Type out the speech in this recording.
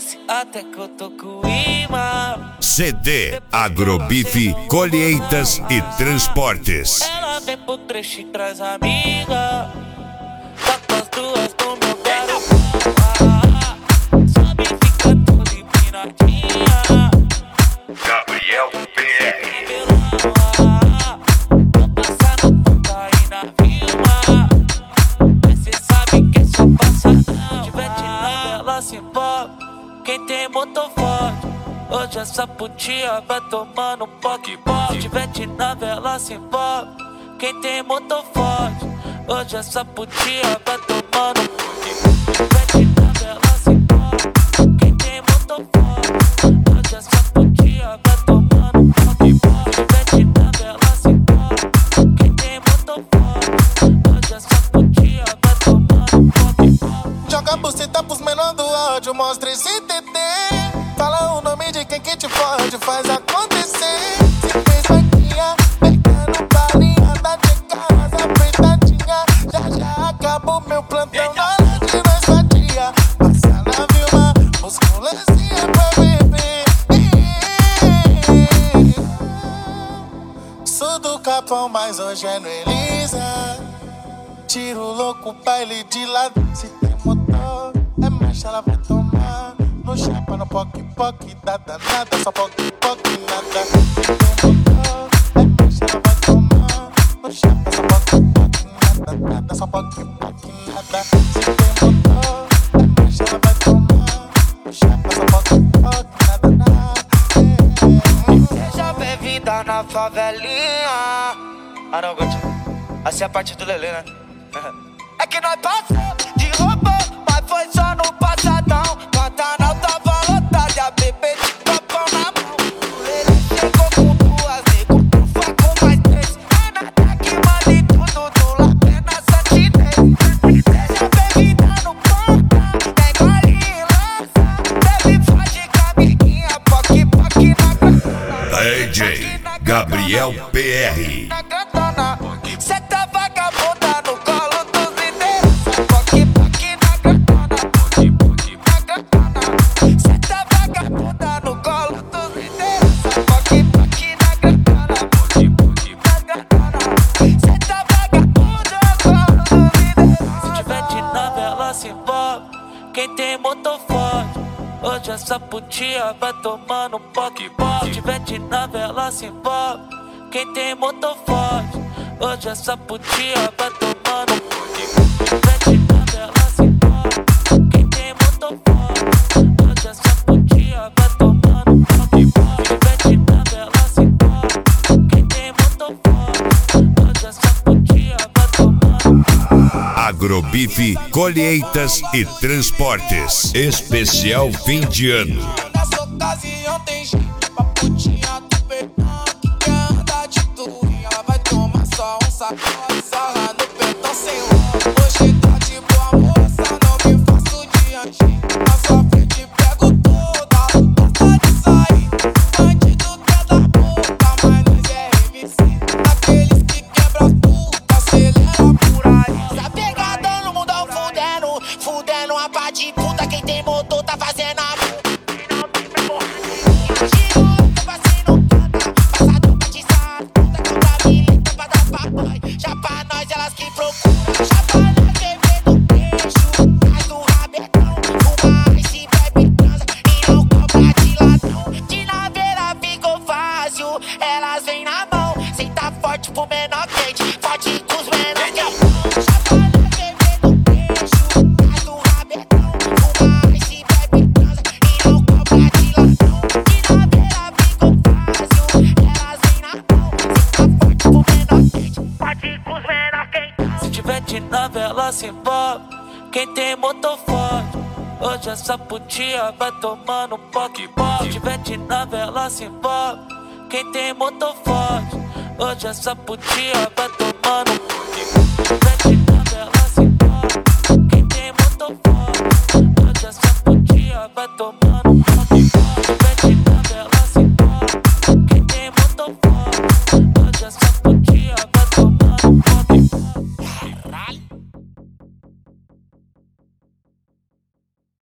desce até que eu tô com imã. CD Agrobife Colheitas e Transportes. Ela vem pro trecho e traz amiga. Tá com as duas no meu garupa. Sobe e fica toda empinadinha. Gabriel PR. Vou passar no ponto aí na vila. Mas cê sabe que é só passadão. Tivete na vela se envolve. Quem tem motor forte. Hoje essa putinha vai tomando poque-poque. Tivete na vela se envolve. Quem tem motor forte. Hoje essa putinha vai tomando poque-poque. Tivete na vela se envolve. Quem tem motor forte. Hoje essa putinha vai tomando poque-poque. Tivete na vela se envolve. Quem tem motor forte. Hoje essa putinha vai tomando poque-poque. Joga a buceta pros menor do áudio, mostra esse TT. Fala o nome de quem que te fode, faz acontecer. Se fez vaquinha, pegando balinha da de casa apertadinha. Já acabou meu plantão, na hora de nós fatia. Passa na Vilma, musculancinha pra beber. Sou do Capão, mas hoje é no Elisa. Tiro louco, baile de lado. Se tem motor, é marcha, ela vai tomar. No chapa, no poque-poque, dá danada. Só poque-poque, nada. Se tem motor, é marcha, ela vai tomar. No chapa, só poque-poque, nada. Só poque-poque, nada. Se tem motor, é marcha, ela vai tomar. No chapa, só poque-poque, nada. Seja bem-vinda na favelinha. Ah não, Gucci. Assim é a parte do Lelê, né? É que nós passou de robô, mas foi só no passadão. Pantanal tava lotado e a bebê de copão na mão. O Lelê chegou com duas, nego, ufa com mais três. É nada que manda e tudo do lapé na santinês. Seja bem-vinda no pontão, tem gole e lança. Deve fazer com a amiguinha, poque-poque na grandona. DJ Gabriel PR. Na grandona, cê tá vagabunda no colo dos liderança. Poque-poque na grandona, poque-poque na grandona. Cê tá vagabunda no colo dos liderança. Poque-poque na grandona, poque-poque na grandona. Cê tá vagabunda no colo dos liderança. Se tivete na vela se envolve. Quem tem motor forte. Hoje essa putinha vai tomando poque-poque. Tivete na vela se envolve. Quem tem motor forte. Hoje essa putinha vai tomando poque-poque. Tivete na vela se envolve. Quem tem motor forte. Hoje essa putinha vai tomando poque-poque. Tivete na vela se envolve. Quem tem motor forte. Hoje essa putinha vai tomando. Agrobife Colheitas e Transportes. Especial fim de ano. Nessa ocasião tem gente pra putinha do Pernambuco que quer andar de tourinha. Ela vai tomar só um sacode, sarra no petão sem ló. Hoje tá de boa moça, não me faço de anjinho. Na sua frente pego toda, gosta de sair. Bandido quer dar boca, mas nós é MC. Daqueles que quebra tudo, acelera por aí. Tá pegadão no mundão fudendo, fudendo a pá de puta. Quem tem motor tá fazendo a já pra nós elas que procuram. Já pra nós beber no peixe, traz do rabetão. Fuma ice, bebe, transa e não cobra de ladrão. De naveira ficou fácil, elas vêm na mão. Cê tá forte pro menor quente, forte com os menor quentão. Já pra nós beber no peixe, traz do rabetão. Fuma ice, bebe, transa e não cobra de ladrão. De naveira ficou fácil, elas vêm na mão. Cê tá forte pro menor quente, forte com os menor quentão. Se tivete na vela se envolve. Quem tem motor forte. Hoje essa putinha vai tomando poque-poque. Se tivete na vela se envolve. Quem tem motor forte. Hoje essa putinha vai tomando